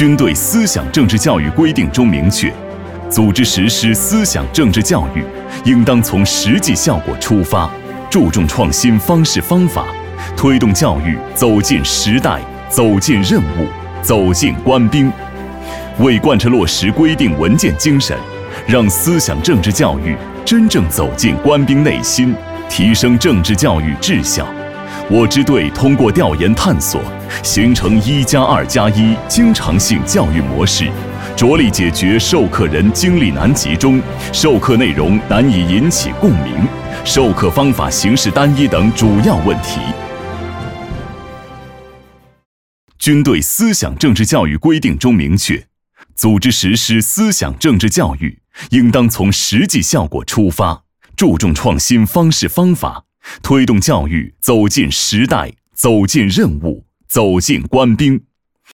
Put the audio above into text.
军队思想政治教育规定中明确，组织实施思想政治教育，应当从实际效果出发，注重创新方式方法，推动教育走进时代、走进任务、走进官兵。为贯彻落实规定文件精神，让思想政治教育真正走进官兵内心，提升政治教育质效，我支队通过调研探索，形成1+2+1经常性教育模式，着力解决授课人精力难集中、授课内容难以引起共鸣、授课方法形式单一等主要问题。军队思想政治教育规定中明确，组织实施思想政治教育，应当从实际效果出发，注重创新方式方法，推动教育走进时代、走进任务、走进官兵。